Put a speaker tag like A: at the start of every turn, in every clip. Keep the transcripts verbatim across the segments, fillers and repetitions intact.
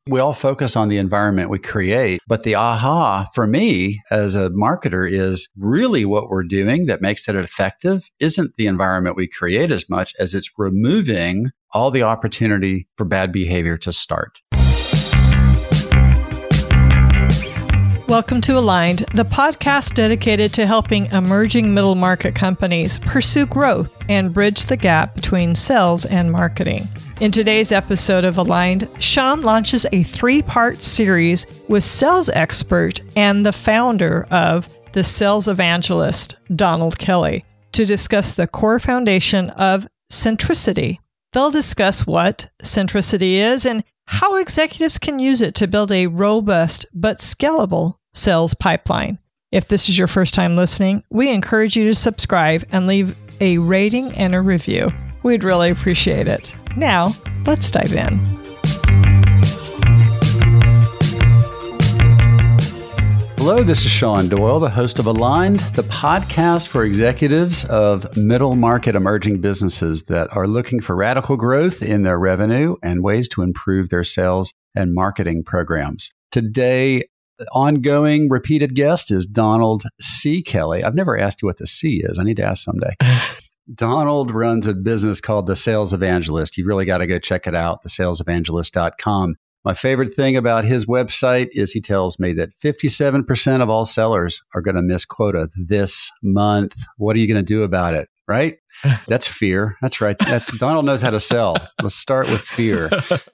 A: We all focus on the environment we create, but the aha for me as a marketer is really what we're doing that makes it effective isn't the environment we create as much as it's removing all the opportunity for bad behavior to start.
B: Welcome to Aligned, the podcast dedicated to helping emerging middle market companies pursue growth and bridge the gap between sales and marketing. In today's episode of Aligned, Sean launches a three-part series with sales expert and the founder of The Sales Evangelist, Donald Kelly, to discuss the core foundation of centricity. They'll discuss what centricity is and how executives can use it to build a robust but scalable sales pipeline. If this is your first time listening, we encourage you to subscribe and leave a rating and a review. We'd really appreciate it. Now, let's dive in.
A: Hello, this is Sean Doyle, the host of Aligned, the podcast for executives of middle market emerging businesses that are looking for radical growth in their revenue and ways to improve their sales and marketing programs. Today, the ongoing repeated guest is Donald C. Kelly. I've never asked you what the C is. I need to ask someday. Donald runs a business called The Sales Evangelist. You really got to go check it out, the sales evangelist dot com. My favorite thing about his website is he tells me that fifty-seven percent of all sellers are going to miss quota this month. What are you going to do about it? Right? That's fear. That's right. That's, Donald knows how to sell. Let's start with fear.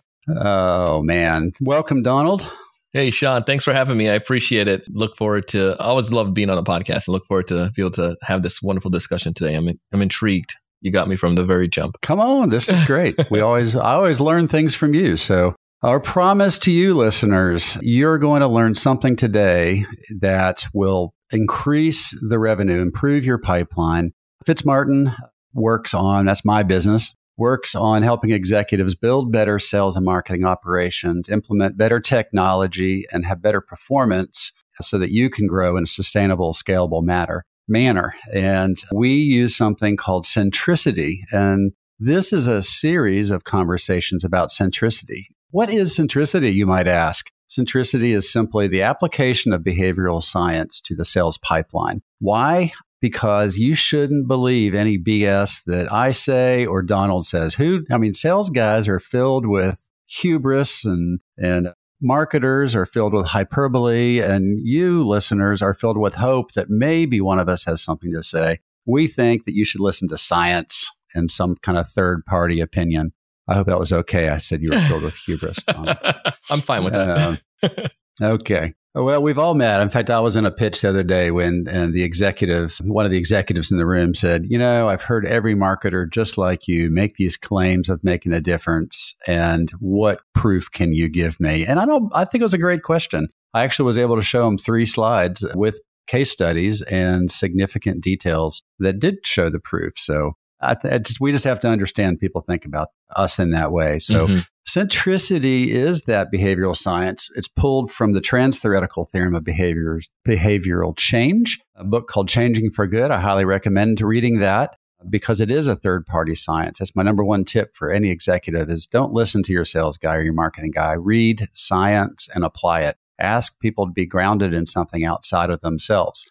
A: Oh, man. Welcome, Donald.
C: Hey, Sean, thanks for having me. I appreciate it. Look forward to, I always love being on a podcast and look forward to be able to have this wonderful discussion today. I'm I'm intrigued. You got me from the very jump.
A: Come on. This is great. We always, I always learn things from you. So our promise to you listeners, you're going to learn something today that will increase the revenue, improve your pipeline. Fitzmartin works on, that's my business, works on helping executives build better sales and marketing operations, implement better technology, and have better performance so that you can grow in a sustainable, scalable matter, manner. And we use something called centricity. And this is a series of conversations about centricity. What is centricity, you might ask? Centricity is simply the application of behavioral science to the sales pipeline. Why? Because you shouldn't believe any B S that I say or Donald says. Who? I mean, sales guys are filled with hubris and, and marketers are filled with hyperbole, and you listeners are filled with hope that maybe one of us has something to say. We think that you should listen to science and some kind of third-party opinion. I hope that was okay. I said you were filled with hubris.
C: I'm fine with that.
A: Uh, okay. Well, we've all met. In fact, I was in a pitch the other day when and the executive, one of the executives in the room said, you know, I've heard every marketer just like you make these claims of making a difference. And what proof can you give me? And I don't, I think it was a great question. I actually was able to show him three slides with case studies and significant details that did show the proof. So I th- I just, we just have to understand people think about us in that way. So mm-hmm. Centricity is that behavioral science. It's pulled from the trans-theoretical theorem of behaviors, behavioral change, a book called Changing for Good. I highly recommend reading that because it is a third-party science. That's my number one tip for any executive is don't listen to your sales guy or your marketing guy. Read science and apply it. Ask people to be grounded in something outside of themselves.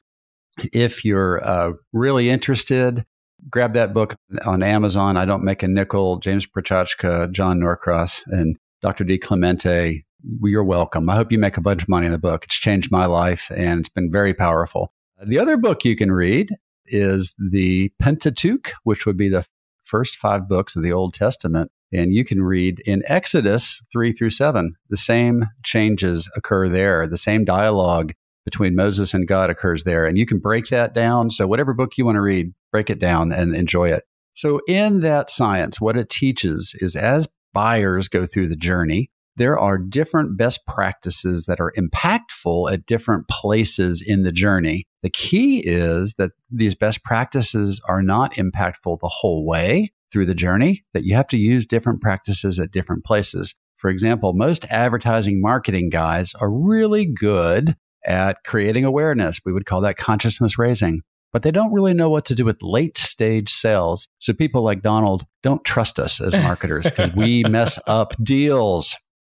A: If you're uh, really interested, grab that book on Amazon. I Don't Make a Nickel, James Prochachka, John Norcross, and Doctor D. Clemente. You're welcome. I hope you make a bunch of money in the book. It's changed my life, and it's been very powerful. The other book you can read is the Pentateuch, which would be the first five books of the Old Testament. And you can read in Exodus three through seven. The same changes occur there. The same dialogue between Moses and God occurs there. And you can break that down. So whatever book you want to read, break it down and enjoy it. So in that science, what it teaches is as buyers go through the journey, there are different best practices that are impactful at different places in the journey. The key is that these best practices are not impactful the whole way through the journey, that you have to use different practices at different places. For example, most advertising marketing guys are really good at creating awareness. We would call that consciousness raising. But they don't really know what to do with late stage sales. So people like Donald don't trust us as marketers because we mess up deals.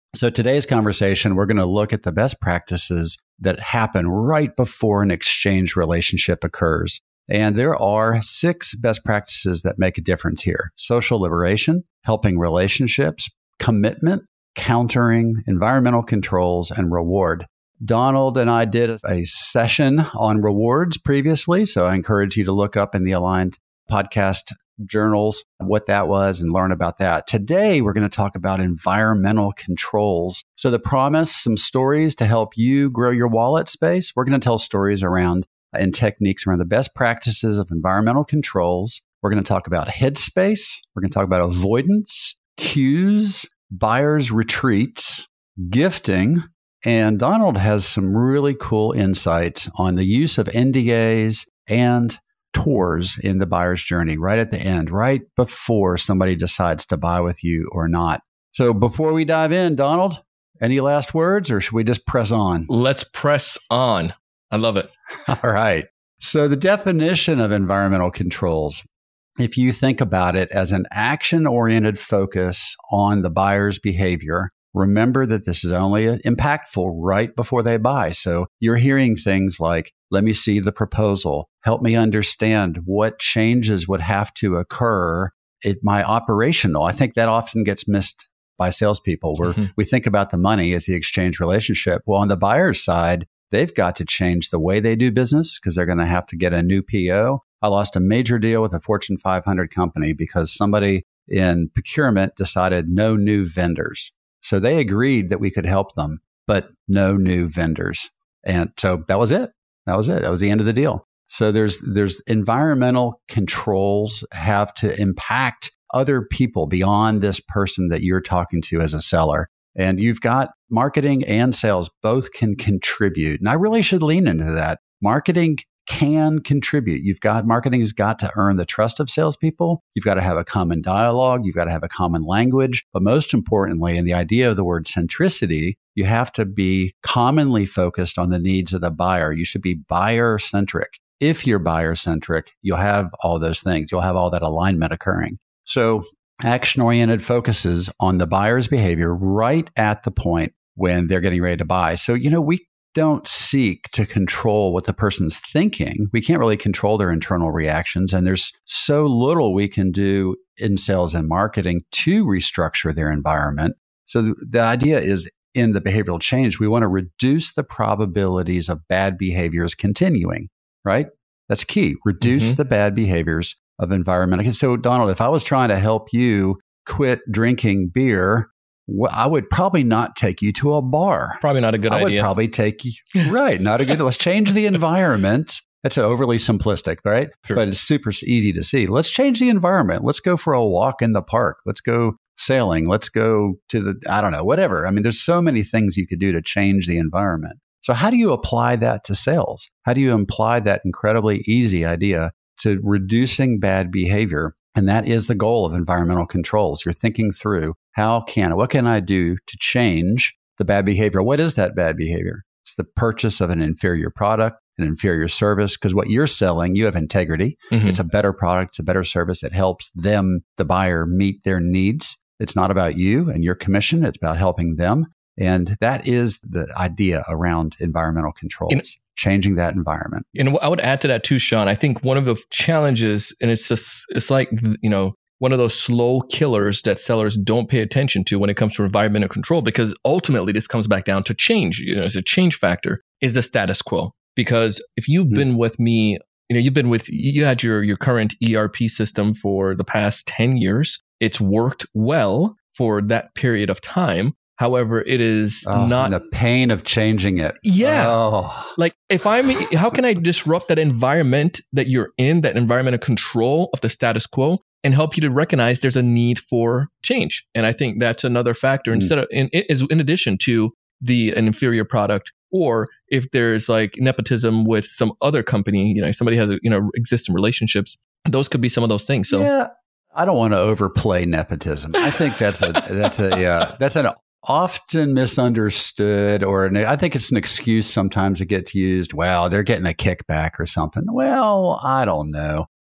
A: So today's conversation, we're going to look at the best practices that happen right before an exchange relationship occurs. And there are six best practices that make a difference here: social liberation, helping relationships, commitment, countering, environmental controls, and reward. Donald and I did a session on rewards previously, so I encourage you to look up in the Aligned podcast journals what that was and learn about that. Today, we're going to talk about environmental controls. So the promise, some stories to help you grow your wallet space. We're going to tell stories around and techniques around the best practices of environmental controls. We're going to talk about headspace. We're going to talk about avoidance, cues, buyer's retreats, gifting. And Donald has some really cool insights on the use of N D As and tours in the buyer's journey right at the end, right before somebody decides to buy with you or not. So before we dive in, Donald, any last words, or should we just press on?
C: Let's press on. I love it.
A: All right. So the definition of environmental controls, if you think about it as an action-oriented focus on the buyer's behavior, remember that this is only impactful right before they buy. So you're hearing things like, let me see the proposal. Help me understand what changes would have to occur in my operational. I think that often gets missed by salespeople, where mm-hmm. we think about the money as the exchange relationship. Well, on the buyer's side, they've got to change the way they do business because they're going to have to get a new P O. I lost a major deal with a Fortune five hundred company because somebody in procurement decided no new vendors. So they agreed that we could help them, but no new vendors. And so that was it. That was it. That was the end of the deal. So there's there's environmental controls have to impact other people beyond this person that you're talking to as a seller. And you've got marketing and sales both can contribute. And I really should lean into that. Marketing can contribute. You've got marketing has got to earn the trust of salespeople. You've got to have a common dialogue. You've got to have a common language. But most importantly, in the idea of the word centricity, you have to be commonly focused on the needs of the buyer. You should be buyer-centric. If you're buyer-centric, you'll have all those things. You'll have all that alignment occurring. So action-oriented focuses on the buyer's behavior right at the point when they're getting ready to buy. So, you know, we don't seek to control what the person's thinking. We can't really control their internal reactions. And there's so little we can do in sales and marketing to restructure their environment. So the, the idea is in the behavioral change, we want to reduce the probabilities of bad behaviors continuing, right? That's key. Reduce mm-hmm. the bad behaviors of environmental. So Donald, if I was trying to help you quit drinking beer, well, I would probably not take you to a bar.
C: Probably not a good
A: I
C: idea.
A: I would probably take you, right, not a good, let's change the environment. That's overly simplistic, right? Sure. But it's super easy to see. Let's change the environment. Let's go for a walk in the park. Let's go sailing. Let's go to the, I don't know, whatever. I mean, there's so many things you could do to change the environment. So how do you apply that to sales? How do you apply that incredibly easy idea to reducing bad behavior? And that is the goal of environmental controls. You're thinking through how can, what can I do to change the bad behavior? What is that bad behavior? It's the purchase of an inferior product, an inferior service, because what you're selling, you have integrity. Mm-hmm. It's a better product, it's a better service. It helps them, the buyer, meet their needs. It's not about you and your commission. It's about helping them. And that is the idea around environmental controls, you know, changing that environment.
C: And I would add to that too, Sean. I think one of the challenges, and it's just, it's like, you know, one of those slow killers that sellers don't pay attention to when it comes to environmental control, because ultimately this comes back down to change. You know, as a change factor is the status quo. Because if you've mm-hmm. been with me, you know, you've been with, you had your, your current E R P system for the past ten years. It's worked well for that period of time. However, it is
A: oh,
C: not
A: the pain of changing it.
C: Yeah.
A: Oh.
C: Like if I'm, how can I disrupt that environment that you're in, that environmental control of the status quo, and help you to recognize there's a need for change? And I think that's another factor. Mm. Instead of, in, in addition to the an inferior product, or if there's like nepotism with some other company, you know, somebody has a, you know, existing relationships, those could be some of those things. So
A: yeah, I don't want to overplay nepotism. I think that's a that's a uh, that's an often misunderstood, or an, I think it's an excuse sometimes that gets used. Well, they're getting a kickback or something. Well, I don't know.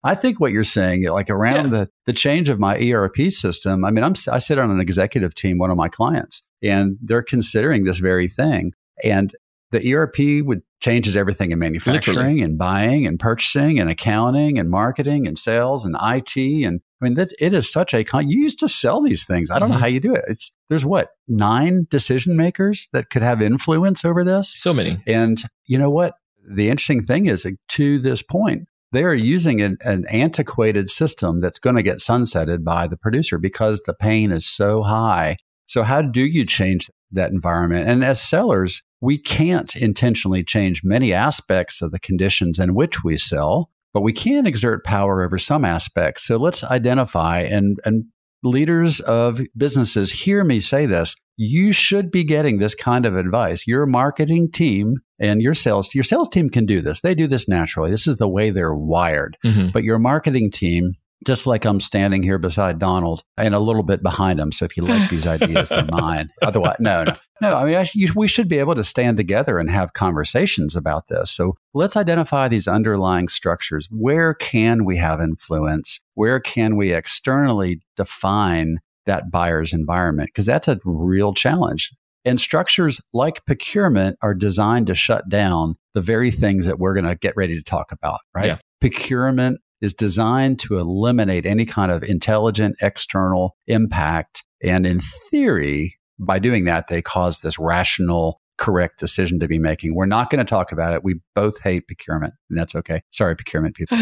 A: I think what you're saying, like around yeah. the, the change of my E R P system, I mean, I'm, I sit on an executive team, one of my clients, and they're considering this very thing. And the E R P would changes everything in manufacturing Literally. and buying and purchasing and accounting and marketing and sales and I T. And I mean, that it is such a con. You used to sell these things. I don't mm-hmm. know how you do it. It's there's what nine decision makers that could have influence over this.
C: So many.
A: And you know what? The interesting thing is, like, to this point, they are using an, an antiquated system that's going to get sunsetted by the producer because the pain is so high. So how do you change that environment? And as sellers, we can't intentionally change many aspects of the conditions in which we sell, but we can exert power over some aspects. So let's identify, and, and leaders of businesses, hear me say this. You should be getting this kind of advice. Your marketing team and your sales, your sales team can do this. They do this naturally. This is the way they're wired. Mm-hmm. But your marketing team, just like I'm standing here beside Donald and a little bit behind him. So if you like these ideas, they're mine. Otherwise, no, no, no. I mean, I sh- you, we should be able to stand together and have conversations about this. So let's identify these underlying structures. Where can we have influence? Where can we externally define that buyer's environment? Because that's a real challenge. And structures like procurement are designed to shut down the very things that we're going to get ready to talk about, right? Yeah. Procurement is designed to eliminate any kind of intelligent external impact. And in theory, by doing that, they cause this rational, correct decision to be making. We're not going to talk about it. We both hate procurement, and that's okay. Sorry, procurement people.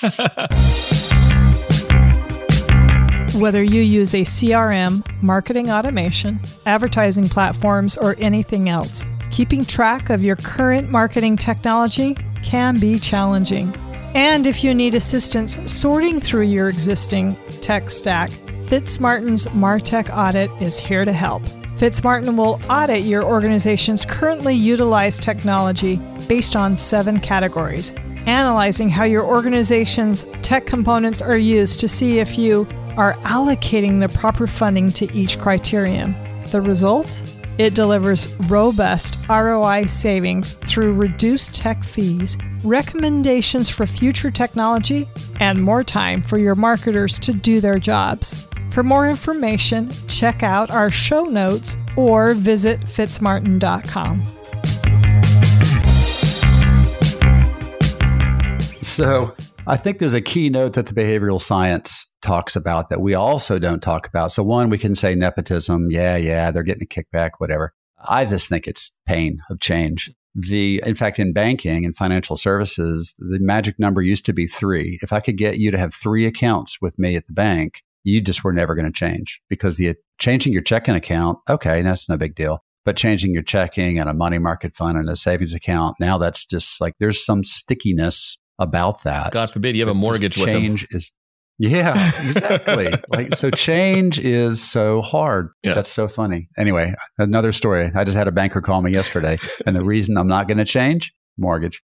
B: Whether you use a C R M, marketing automation, advertising platforms, or anything else, keeping track of your current marketing technology can be challenging. And if you need assistance sorting through your existing tech stack, Fitzmartin's MarTech Audit is here to help. Fitzmartin will audit your organization's currently utilized technology based on seven categories, analyzing how your organization's tech components are used to see if you are allocating the proper funding to each criterion. The result? It delivers robust R O I savings through reduced tech fees, recommendations for future technology, and more time for your marketers to do their jobs. For more information, check out our show notes or visit fitzmartin dot com.
A: So I think there's a key note that the behavioral science talks about that we also don't talk about. So one, we can say nepotism. Yeah, yeah, they're getting a kickback, whatever. I just think it's pain of change. The, in fact, in banking and financial services, the magic number used to be three. If I could get you to have three accounts with me at the bank, you just were never going to change, because the changing your checking account, okay, that's no big deal. But changing your checking and a money market fund and a savings account, now that's just like there's some stickiness about that.
C: God forbid you have a mortgage with them.
A: Change is, yeah, exactly. Like, so change is so hard. Yeah. That's so funny. Anyway, another story. I just had a banker call me yesterday, and the reason I'm not going to change, mortgage.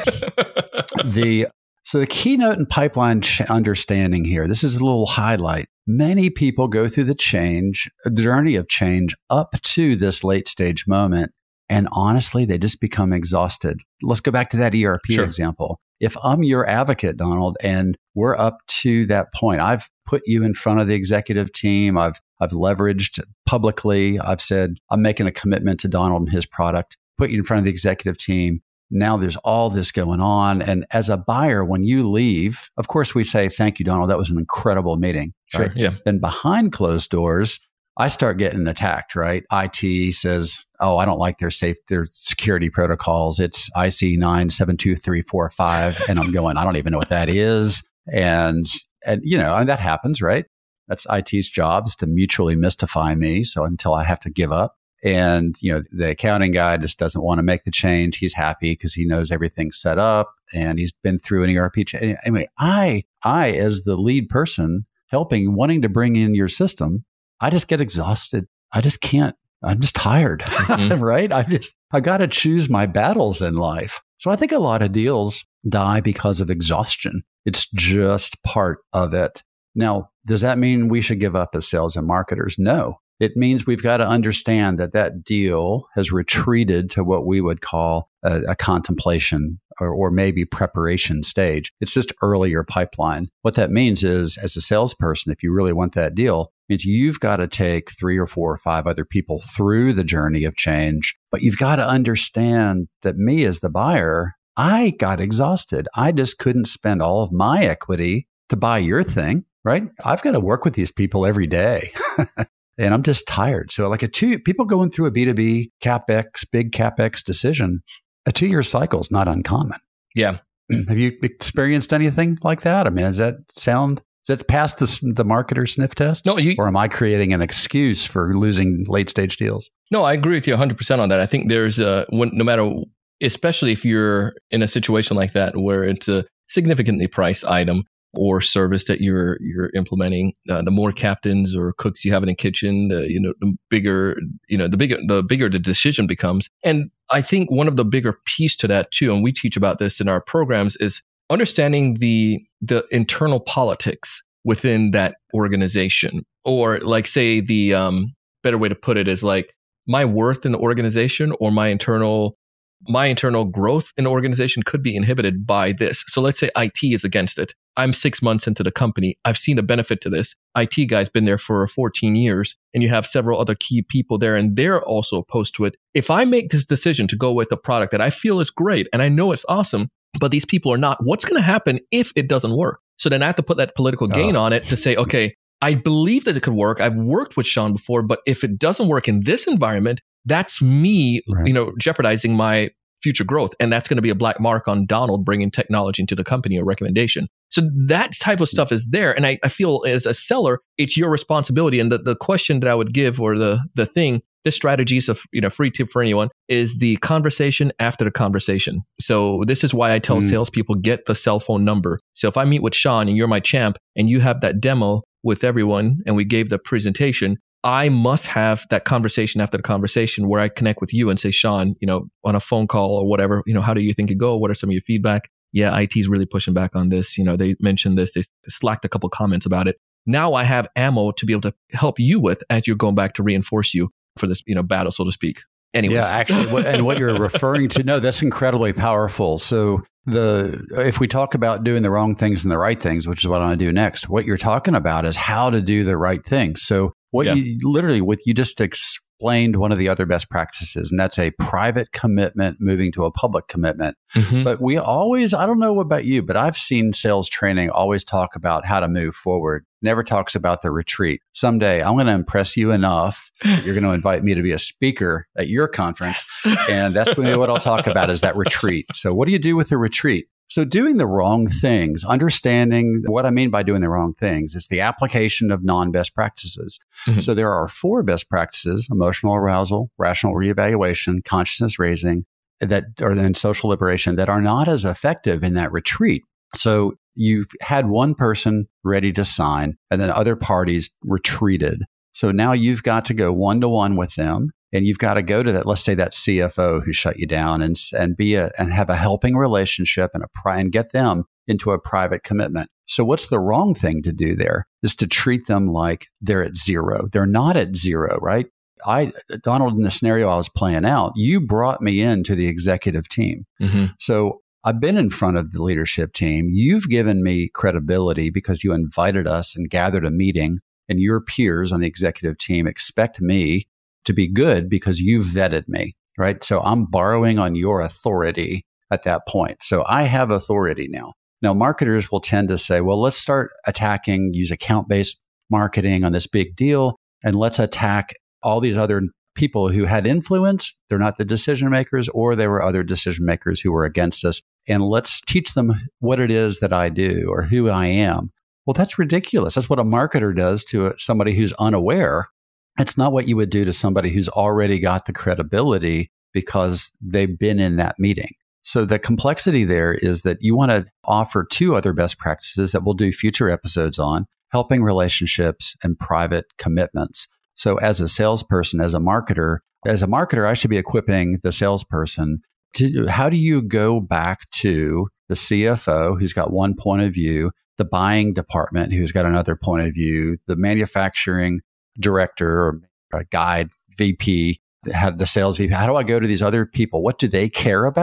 A: the So the keynote and pipeline ch- understanding here, this is a little highlight. Many people go through the change, the journey of change up to this late stage moment. And honestly, they just become exhausted. Let's go back to that E R P sure. example. If I'm your advocate, Donald, and we're up to that point, I've put you in front of the executive team. I've I've leveraged publicly. I've said, I'm making a commitment to Donald and his product, put you in front of the executive team. Now there's all this going on. And as a buyer, when you leave, of course, we say, thank you, Donald. That was an incredible meeting.
C: Sure,
A: right?
C: yeah.
A: Then behind closed doors, I start getting attacked, right? I T says, oh, I don't like their safe, their security protocols. It's I C nine seven two three four five. And I'm going, I don't even know what that is. And, and, you know, and that happens, right? That's I T's jobs to mutually mystify me. So until I have to give up. And, you know, the accounting guy just doesn't want to make the change. He's happy because he knows everything's set up and he's been through an E R P change. Anyway, I, I, as the lead person helping, wanting to bring in your system, I just get exhausted. I just can't. I'm just tired, mm-hmm. right? I just, I got to choose my battles in life. So I think a lot of deals die because of exhaustion. It's just part of it. Now, does that mean we should give up as sales and marketers? No. It means we've got to understand that that deal has retreated to what we would call a, a contemplation or, or maybe preparation stage. It's just earlier pipeline. What that means is, as a salesperson, if you really want that deal, means you've got to take three or four or five other people through the journey of change. But you've got to understand that me as the buyer, I got exhausted. I just couldn't spend all of my equity to buy your thing, right? I've got to work with these people every day. And I'm just tired. So like a two, people going through a B two B CapEx, big CapEx decision, a two-year cycle is not uncommon.
C: Yeah.
A: Have you experienced anything like that? I mean, does that sound, does that pass the, the marketer sniff test?
C: No, you,
A: or am I creating an excuse for losing late-stage deals?
C: No, I agree with you one hundred percent on that. I think there's a, when, no matter, especially if you're in a situation like that where it's a significantly priced item or service that you're you're implementing, uh, the more captains or cooks you have in a kitchen, the you know the bigger you know the bigger the bigger the decision becomes. And I think one of the bigger piece to that too, and we teach about this in our programs, is understanding the the internal politics within that organization. Or like say the um, better way to put it is like my worth in the organization or my internal my internal growth in the organization could be inhibited by this. So let's say I T is against it. I'm six months into the company. I've seen the benefit to this. I T guy's been there for fourteen years, and you have several other key people there, and they're also opposed to it. If I make this decision to go with a product that I feel is great, and I know it's awesome, but these people are not, what's going to happen if it doesn't work? So then I have to put that political gain
A: oh.
C: on it to say, okay, I believe that it could work. I've worked with Sean before, but if it doesn't work in this environment, that's me, right. you know, jeopardizing my future growth. And that's going to be a black mark on Donald bringing technology into the company or recommendation. So that type of stuff is there. And I, I feel as a seller, it's your responsibility. And the, the question that I would give, or the the thing, this strategy is a you know, free tip for anyone, is the conversation after the conversation. So this is why I tell mm. salespeople, get the cell phone number. So if I meet with Sean and you're my champ and you have that demo with everyone and we gave the presentation, I must have that conversation after the conversation where I connect with you and say, Sean, you know, on a phone call or whatever, you know, how do you think it go? What are some of your feedback? Yeah, I T is really pushing back on this. You know, they mentioned this, they slacked a couple comments about it. Now I have ammo to be able to help you with as you're going back to reinforce you for this, you know, battle, so to speak. Anyways.
A: Yeah, actually, what, and what you're referring to, no, that's incredibly powerful. So the if we talk about doing the wrong things and the right things, which is what I want to do next, what you're talking about is how to do the right things. So what yeah. you literally, what you just explained, one of the other best practices, and that's a private commitment moving to a public commitment. Mm-hmm. But we always, I don't know about you, but I've seen sales training always talk about how to move forward. Never talks about the retreat. Someday I'm going to impress you enough that you're going to invite me to be a speaker at your conference. And that's going to be what I'll talk about, is that retreat. So what do you do with the retreat? So doing the wrong things, understanding what I mean by doing the wrong things is the application of non-best practices. Mm-hmm. So there are four best practices: emotional arousal, rational reevaluation, consciousness raising, that or then social liberation, that are not as effective in that retreat. So you've had one person ready to sign and then other parties retreated. So now you've got to go one-to-one with them. And you've got to go to that, let's say that C F O who shut you down, and and be a and have a helping relationship and a pri- and get them into a private commitment. So what's the wrong thing to do there is to treat them like they're at zero. They're not at zero, right? I, Donald, in the scenario I was playing out, you brought me into the executive team. Mm-hmm. So I've been in front of the leadership team. You've given me credibility because you invited us and gathered a meeting, and your peers on the executive team expect me to be good because you vetted me, right? So I'm borrowing on your authority at that point. So I have authority now. Now, marketers will tend to say, well, let's start attacking, use account-based marketing on this big deal, and let's attack all these other people who had influence. They're not the decision makers, or there were other decision makers who were against us. And let's teach them what it is that I do or who I am. Well, that's ridiculous. That's what a marketer does to somebody who's unaware. It's not what you would do to somebody who's already got the credibility because they've been in that meeting. So the complexity there is that you want to offer two other best practices that we'll do future episodes on: helping relationships and private commitments. So as a salesperson, as a marketer, as a marketer, I should be equipping the salesperson to how do you go back to the C F O who's got one point of view, the buying department who's got another point of view, the manufacturing director or a guide, V P, had the sales V P. How do I go to these other people? What do they care about?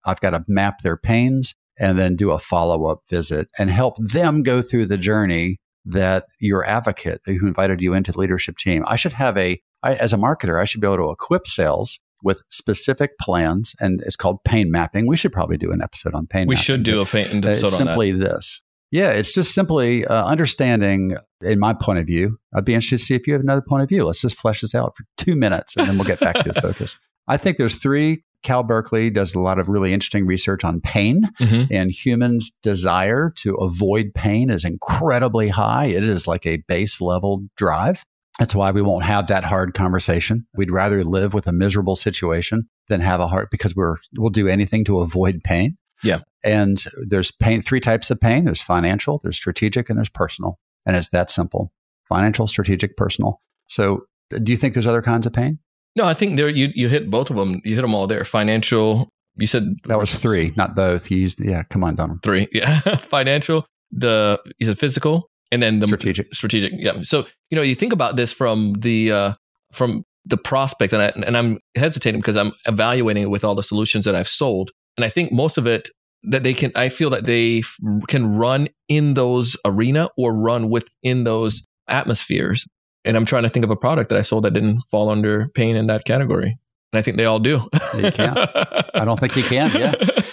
A: I've got to map their pains and then do a follow-up visit and help them go through the journey that your advocate who invited you into the leadership team. I should have a, I, as a marketer, I should be able to equip sales with specific plans, and it's called pain mapping. We should probably do an episode on pain
C: we
A: mapping.
C: We should do a pain episode
A: it's
C: on
A: simply
C: that.
A: this. Yeah, it's just simply uh, understanding, in my point of view. I'd be interested to see if you have another point of view. Let's just flesh this out for two minutes, and then we'll get back to the focus. I think there's three. Cal Berkeley does a lot of really interesting research on pain, mm-hmm. and humans' desire to avoid pain is incredibly high. It is like a base level drive. That's why we won't have that hard conversation. We'd rather live with a miserable situation than have a hard, because we're, we'll do anything to avoid pain.
C: Yeah.
A: And there's pain, three types of pain. There's financial, there's strategic, and there's personal. And it's that simple. Financial, strategic, personal. So do you think there's other kinds of pain?
C: No, I think there you you hit both of them. You hit them all there. Financial, you said
A: that was three, not both. You used, yeah, come on, Donald.
C: Three, yeah. Financial, the you said physical, and then the
A: strategic.
C: Strategic, yeah. So you know, you think about this from the uh, from the prospect, and I, and I'm hesitating because I'm evaluating it with all the solutions that I've sold, and I think most of it that they can, I feel that they f- can run in those arena or run within those atmospheres. And I'm trying to think of a product that I sold that didn't fall under pain in that category. And I think they all do.
A: You can't. I don't think you can. Yeah.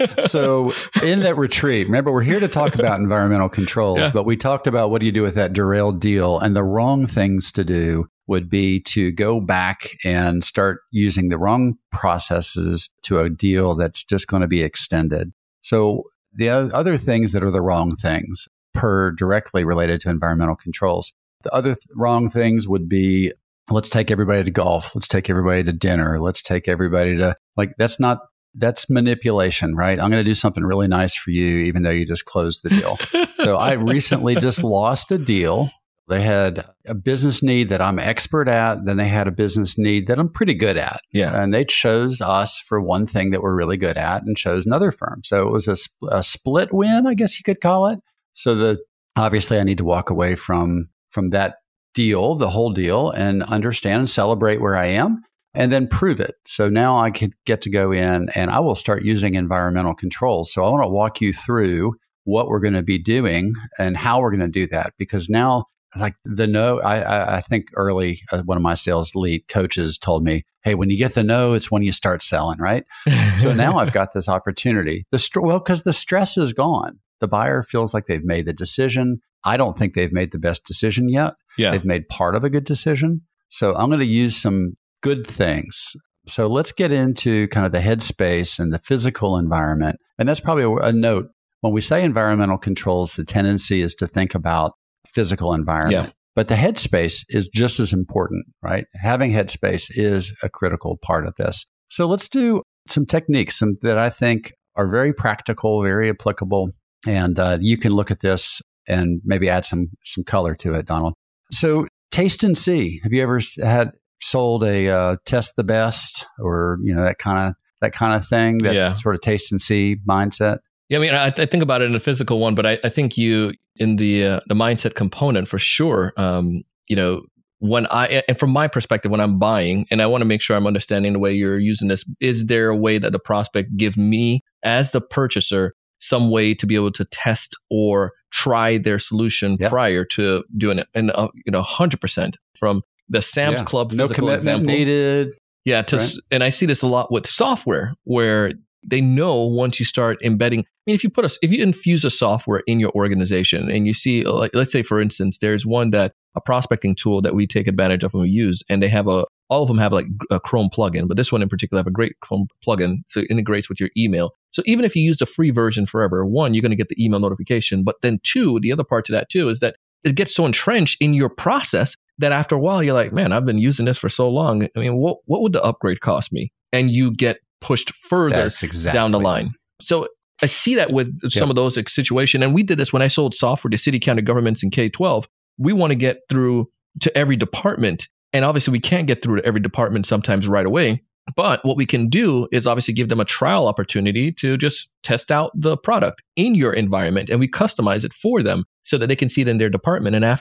A: So in that retreat, remember, we're here to talk about environmental controls, yeah. but we talked about what do you do with that derailed deal? And the wrong things to do would be to go back and start using the wrong processes to a deal that's just going to be extended. So the other things that are the wrong things per directly related to environmental controls. The other th- wrong things would be, let's take everybody to golf. Let's take everybody to dinner. Let's take everybody to, like, that's not, that's manipulation, right? I'm going to do something really nice for you, even though you just closed the deal. So I recently just lost a deal. They had a business need that I'm expert at. Then they had a business need that I'm pretty good at.
C: Yeah.
A: And they chose us for one thing that we're really good at and chose another firm. So it was a, sp- a split win, I guess you could call it. So the, obviously I need to walk away from from that deal, the whole deal, and understand and celebrate where I am and then prove it. So now I could get to go in and I will start using environmental controls. So I want to walk you through what we're going to be doing and how we're going to do that. Because now, like the no, I, I, I think early, uh, one of my sales lead coaches told me, hey, when you get the no, it's when you start selling, right? So now I've got this opportunity. The st- Well, because the stress is gone. The buyer feels like they've made the decision. I don't think they've made the best decision yet.
C: Yeah.
A: They've made part of a good decision. So I'm going to use some good things. So let's get into kind of the headspace and the physical environment. And that's probably a, a note. When we say environmental controls, the tendency is to think about physical environment.
C: Yeah.
A: But the headspace is just as important, right? Having headspace is a critical part of this. So let's do some techniques some, that I think are very practical, very applicable. And uh, you can look at this and maybe add some some color to it, Donald. So taste and see. Have you ever had sold a uh, test the best, or you know that kind of that kind of thing? That
C: yeah.
A: sort of taste and see mindset.
C: Yeah, I mean, I, I think about it in a physical one, but I, I think you in the uh, the mindset component for sure. Um, you know, when I and from my perspective, when I'm buying, and I want to make sure I'm understanding the way you're using this. Is there a way that the prospect give me as the purchaser some way to be able to test or try their solution yep. prior to doing it? And, uh, you know, one hundred percent from the Sam's
A: yeah.
C: Club
A: no
C: physical
A: commitment
C: example.
A: needed.
C: Yeah. To, right? And I see this a lot with software where they know once you start embedding, I mean, if you put a, if you infuse a software in your organization and you see, like, let's say, for instance, there's one that a prospecting tool that we take advantage of and we use, and they have a, all of them have like a Chrome plugin, but this one in particular have a great Chrome plugin. So it integrates with your email. So even if you use the free version forever, one, you're going to get the email notification. But then two, the other part to that too is that it gets so entrenched in your process that after a while, you're like, man, I've been using this for so long. I mean, what, what would the upgrade cost me? And you get pushed further
A: exactly.
C: down the line. So I see that with some yep. of those situations. And we did this when I sold software to city, county governments in K twelve. We want to get through to every department. And obviously, we can't get through to every department sometimes right away. But what we can do is obviously give them a trial opportunity to just test out the product in your environment. And we customize it for them so that they can see it in their department. And after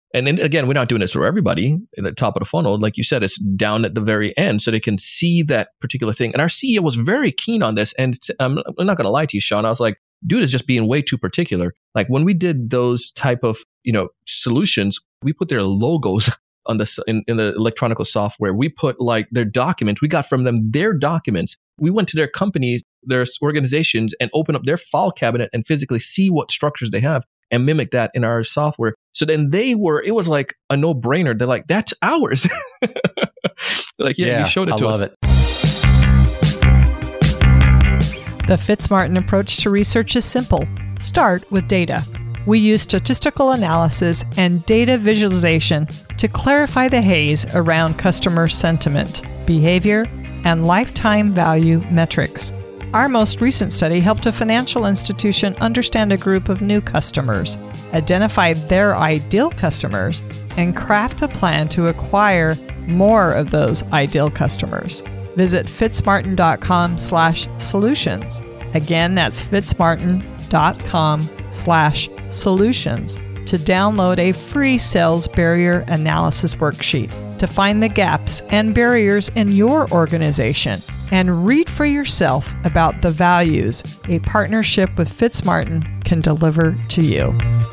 C: And then again, we're not doing this for everybody at the top of the funnel. Like you said, it's down at the very end so they can see that particular thing. And our C E O was very keen on this. And I'm, I'm not going to lie to you, Sean. I was like, dude is just being way too particular. Like when we did those type of, you know, solutions, we put their logos on the in, in the electronic software. We put like their documents. We got from them their documents. We went to their companies, their organizations, and opened up their file cabinet and physically see what structures they have and mimic that in our software. So then they were, it was like a no-brainer. They're like, that's ours. Like, yeah,
A: yeah,
C: you showed it
A: I
C: to
A: love
C: us.
A: It.
B: The Fitzmartin approach to research is simple. Start with data. We use statistical analysis and data visualization to clarify the haze around customer sentiment, behavior, and lifetime value metrics. Our most recent study helped a financial institution understand a group of new customers, identify their ideal customers, and craft a plan to acquire more of those ideal customers. Visit fitzmartin.com slash solutions. Again, that's fitzmartin.com slash solutions to download a free sales barrier analysis worksheet to find the gaps and barriers in your organization and read for yourself about the values a partnership with Fitzmartin can deliver to you.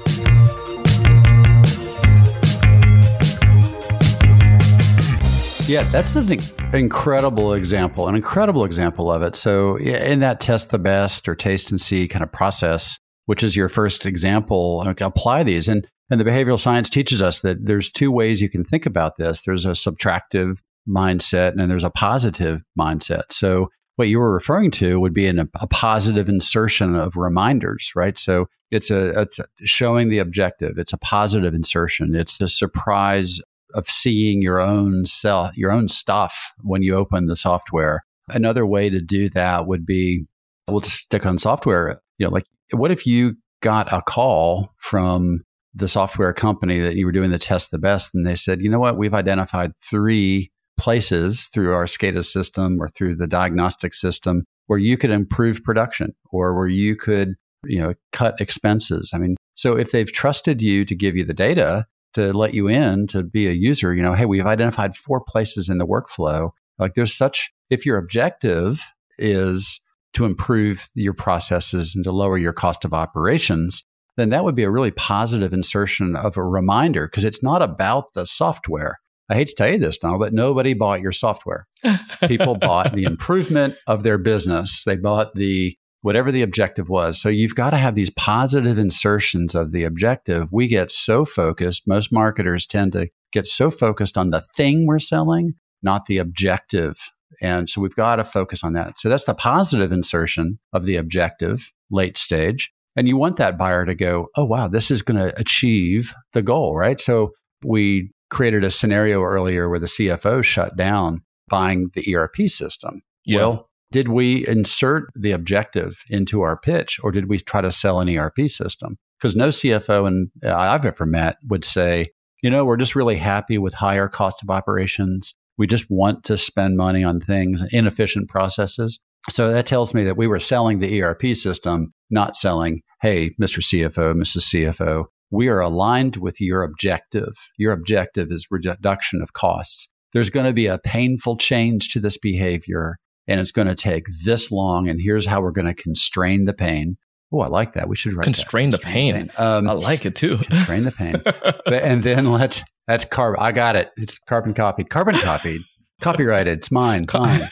A: Yeah, that's an incredible example, an incredible example of it. So in that test the best or taste and see kind of process, which is your first example, apply these. And, and the behavioral science teaches us that there's two ways you can think about this. There's a subtractive mindset and then there's a positive mindset. So what you were referring to would be an, a positive insertion of reminders, right? So it's a it's showing the objective. It's a positive insertion. It's the surprise of seeing your own self, your own stuff when you open the software. Another way to do that would be, we'll just stick on software. You know, like what if you got a call from the software company that you were doing the test the best, and they said, you know what, we've identified three places through our SCADA system or through the diagnostic system where you could improve production or where you could, you know, cut expenses. I mean, so if they've trusted you to give you the data, to let you in to be a user, you know, hey, we've identified four places in the workflow. Like there's such, if your objective is to improve your processes and to lower your cost of operations, then that would be a really positive insertion of a reminder because it's not about the software. I hate to tell you this, Donald, but nobody bought your software. People bought the improvement of their business. They bought the whatever the objective was. So you've got to have these positive insertions of the objective. We get so focused, most marketers tend to get so focused on the thing we're selling, not the objective. And so we've got to focus on that. So that's the positive insertion of the objective, late stage. And you want that buyer to go, oh, wow, this is going to achieve the goal, right? So we created a scenario earlier where the C F O shut down buying the E R P system.
C: Yeah.
A: Well, did we insert the objective into our pitch or did we try to sell an E R P system? Because no C F O and I've ever met would say, you know, we're just really happy with higher cost of operations. We just want to spend money on things, inefficient processes. So that tells me that we were selling the E R P system, not selling, hey, Mister C F O, Missus C F O, we are aligned with your objective. Your objective is reduction of costs. There's going to be a painful change to this behavior. And it's going to take this long, and here's how we're going to constrain the pain. Oh, I like that. We should write
C: constrain
A: that.
C: the pain. pain. Um, I like it too.
A: Constrain the pain. But, and then let's, that's carbon. I got it. It's carbon copied. Carbon copied. Copyrighted. It's mine. Fine.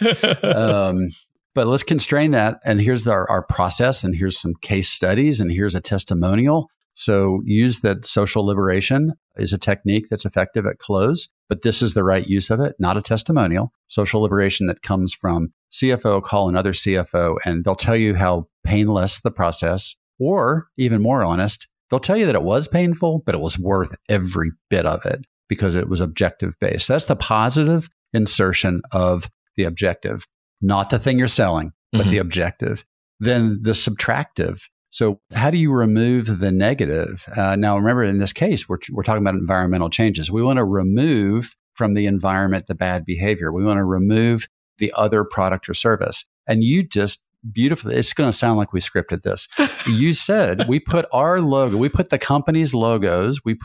A: Um, but let's constrain that. And here's our, our process, and here's some case studies, and here's a testimonial. So use that social liberation is a technique that's effective at close, but this is the right use of it, not a testimonial. Social liberation that comes from C F O call another C F O, and they'll tell you how painless the process, or even more honest, they'll tell you that it was painful, but it was worth every bit of it because it was objective based. That's the positive insertion of the objective, not the thing you're selling, but mm-hmm. the objective. Then the subtractive. So how do you remove the negative? Uh, now, remember, in this case, we're, we're talking about environmental changes. We want to remove from the environment the bad behavior. We want to remove the other product or service. And you just beautifully, it's going to sound like we scripted this. You said we put our logo, we put the company's logos, we put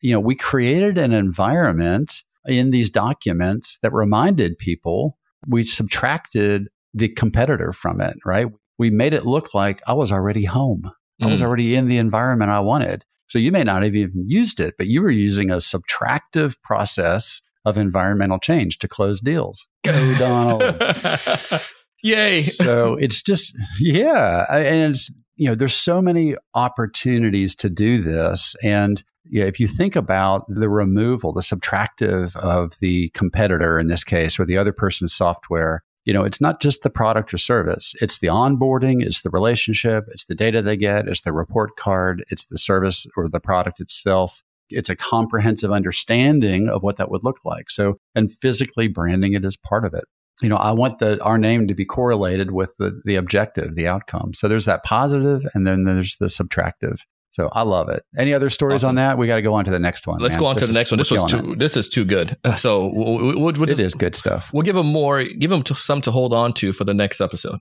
A: you know, we created an environment in these documents that reminded people. We subtracted the competitor from it, right? We made it look like I was already home. I was already in the environment I wanted. So you may not have even used it, but you were using a subtractive process of environmental change to close deals. Go, Donald.
C: Yay.
A: So it's just, yeah. And it's, you know, there's so many opportunities to do this. And yeah, if you think about the removal, the subtractive of the competitor in this case, or the other person's software, you know, it's not just the product or service. It's the onboarding, it's the relationship, it's the data they get, it's the report card, it's the service or the product itself. It's a comprehensive understanding of what that would look like. So, and physically branding it as part of it. You know, I want the our name to be correlated with the the objective, the outcome. So there's that positive, and then there's the subtractive. So I love it. Any other stories
C: Awesome.
A: on that? We got to go on to the next one.
C: Let's
A: man.
C: go on
A: this
C: to the
A: is,
C: next one. This was too.
A: It.
C: This is too good. So we'll, we'll, we'll
A: it is good stuff.
C: We'll give them more. Give them to, some to hold on to for the next episode.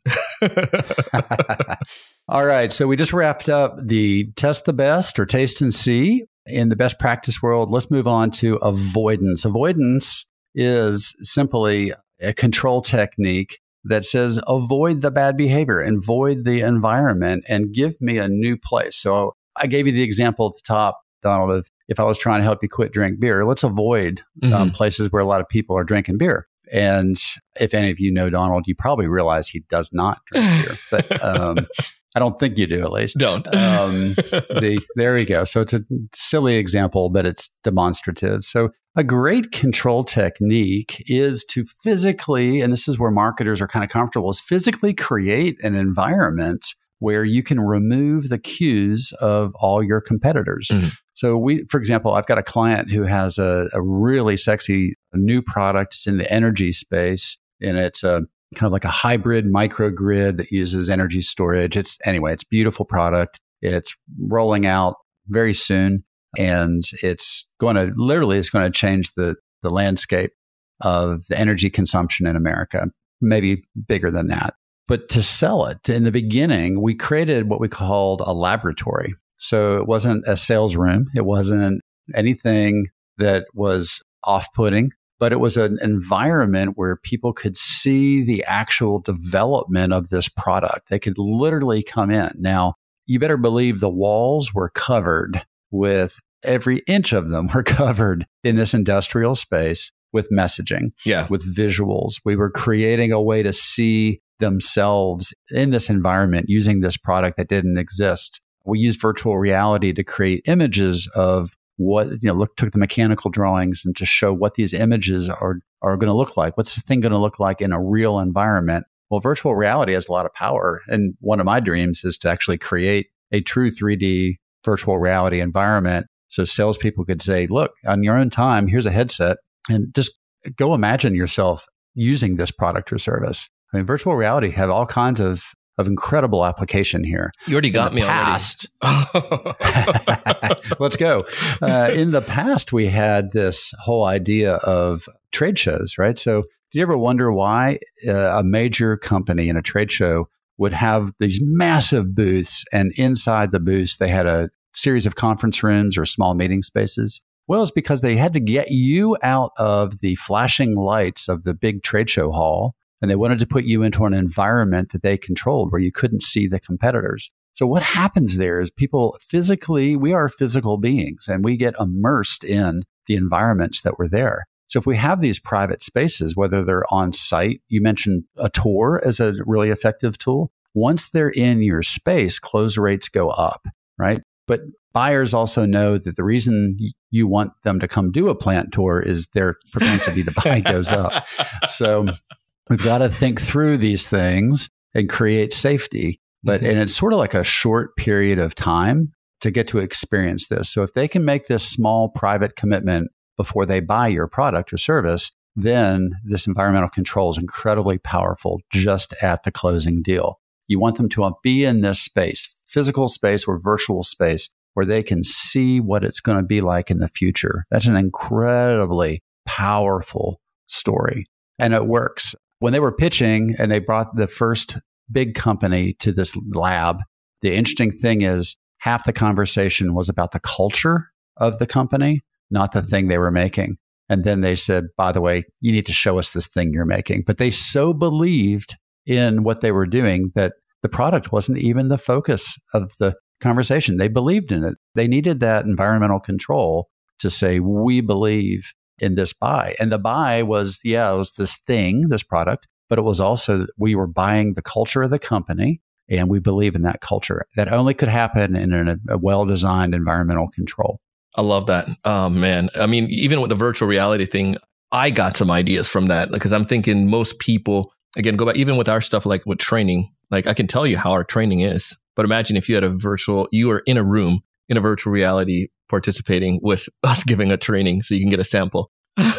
A: All right. So we just wrapped up the test the best or taste and see in the best practice world. Let's move on to avoidance. Avoidance is simply a control technique that says avoid the bad behavior and avoid the environment and give me a new place. So I gave you the example at the top, Donald, of if I was trying to help you quit drink beer, let's avoid mm-hmm. um, places where a lot of people are drinking beer. And if any of you know Donald, you probably realize he does not drink beer, but um, I don't think you do, at least.
C: Don't.
A: um, the, there we go. So it's a silly example, but it's demonstrative. So a great control technique is to physically, and this is where marketers are kind of comfortable, is physically create an environment where you can remove the cues of all your competitors. Mm-hmm. So we, for example, I've got a client who has a, a really sexy new product. It's in the energy space, and it's a kind of like a hybrid microgrid that uses energy storage. It's anyway, it's a beautiful product. It's rolling out very soon, and it's going to literally, it's going to change the the landscape of the energy consumption in America, maybe bigger than that. But to sell it, in the beginning, we created what we called a laboratory. So it wasn't a sales room. It wasn't anything that was off-putting, but it was an environment where people could see the actual development of this product. They could literally come in. Now, you better believe the walls were covered with, every inch of them were covered in this industrial space with messaging,
C: yeah,
A: with visuals. We were creating a way to see themselves in this environment using this product that didn't exist. We used virtual reality to create images of what, you know, look, took the mechanical drawings and to show what these images are, are going to look like. What's the thing going to look like in a real environment? Well, virtual reality has a lot of power. And one of my dreams is to actually create a true three D virtual reality environment. So salespeople could say, look, on your own time, here's a headset, and just go imagine yourself using this product or service. I mean, virtual reality have all kinds of, of incredible application here.
C: You already got me
A: past,
C: already.
A: Let's go. Uh, in the past, we had this whole idea of trade shows, right? So do you ever wonder why uh, a major company in a trade show would have these massive booths, and inside the booths, they had a series of conference rooms or small meeting spaces? Well, it's because they had to get you out of the flashing lights of the big trade show hall, and they wanted to put you into an environment that they controlled where you couldn't see the competitors. So what happens there is people physically, we are physical beings, and we get immersed in the environments that were there. So if we have these private spaces, whether they're on site, you mentioned a tour as a really effective tool. Once they're in your space, close rates go up, right? But buyers also know that the reason you want them to come do a plant tour is their propensity to buy goes up. So we've got to think through these things and create safety. But, mm-hmm. and it's sort of like a short period of time to get to experience this. So if they can make this small private commitment before they buy your product or service, then this environmental control is incredibly powerful just at the closing deal. You want them to be in this space, physical space or virtual space, where they can see what it's going to be like in the future. That's an incredibly powerful story. And it works. When they were pitching and they brought the first big company to this lab, the interesting thing is half the conversation was about the culture of the company not the thing they were making. And then they said, by the way, you need to show us this thing you're making. But they so believed in what they were doing that the product wasn't even the focus of the conversation. They believed in it. They needed that environmental control to say, we believe in this buy. And the buy was, yeah, it was this thing, this product, but it was also, we were buying the culture of the company, and we believe in that culture. That only could happen in a, a well-designed environmental control.
C: I love that. Oh, man. I mean, even with the virtual reality thing, I got some ideas from that because I'm thinking most people, again, go back, even with our stuff, like with training, like I can tell you how our training is. But imagine if you had a virtual, you were in a room in a virtual reality participating with us giving a training so you can get a sample.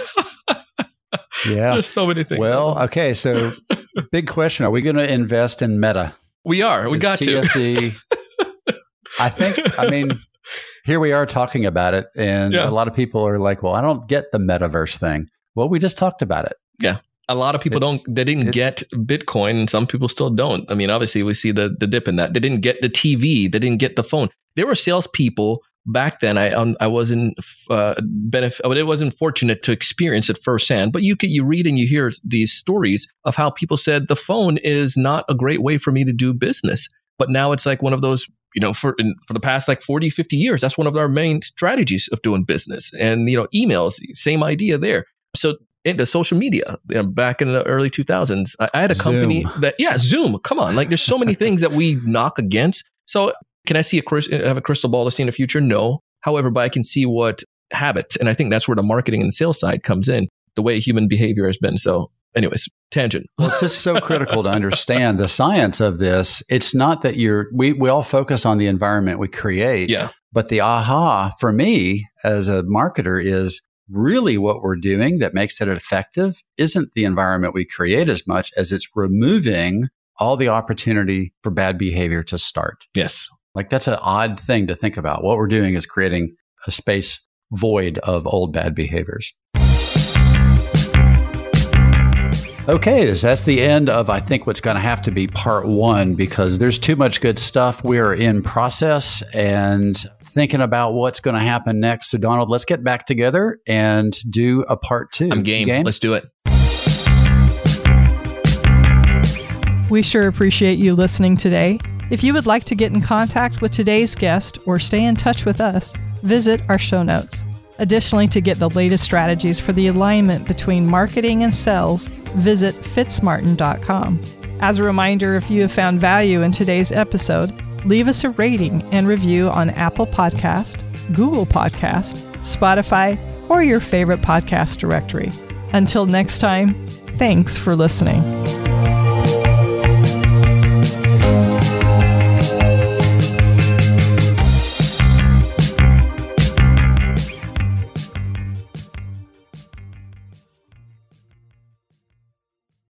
A: Yeah.
C: There's so many things.
A: Well, okay. So big question. Are we going to invest in Meta?
C: We are. We
A: Is
C: got
A: T S E,
C: to.
A: I think, I mean, here we are talking about it. And
C: Yeah.
A: a lot of people are like, well, I don't get the metaverse thing. Well, we just talked about it.
C: Yeah. A lot of people
A: It's-
C: don't, they didn't get Bitcoin, and some people still don't. I mean, obviously we see the, the dip in that. They didn't get the T V. They didn't get the phone. There were salespeople back then. I um, I wasn't uh, benefit. It wasn't fortunate to experience it firsthand. But you could you read and you hear these stories of how people said the phone is not a great way for me to do business. But now it's like one of those, you know, for in, for the past like forty, fifty years, that's one of our main strategies of doing business. And, you know, emails, same idea there. So into social media, you know, back in the early two thousands, I, I had a company
A: Zoom.
C: that, yeah, Zoom, come on. Like there's so many things that we knock against. So can I see a crys- have a crystal ball to see in the future? No. However, but I can see what habits. And I think that's where the marketing and sales side comes in, the way human behavior has been. So anyways, tangent.
A: Well, it's just so critical to understand the science of this. It's not that you're, we, we all focus on the environment we create,
C: Yeah.
A: but the aha for me as a marketer is really what we're doing that makes it effective isn't the environment we create as much as it's removing all the opportunity for bad behavior to start.
C: Yes.
A: Like that's an odd thing to think about. What we're doing is creating a space void of old bad behaviors. Okay, so that's the end of, I think, what's going to have to be part one, because there's too much good stuff. We are in process and thinking about what's going to happen next. So, Donald, let's get back together and do a part two.
C: I'm game.
A: game?
C: Let's do it.
B: We sure appreciate you listening today. If you would like to get in contact with today's guest or stay in touch with us, visit our show notes. Additionally, to get the latest strategies for the alignment between marketing and sales, visit fitzmartin dot com. As a reminder, if you have found value in today's episode, leave us a rating and review on Apple Podcast, Google Podcast, Spotify, or your favorite podcast directory. Until next time, thanks for listening.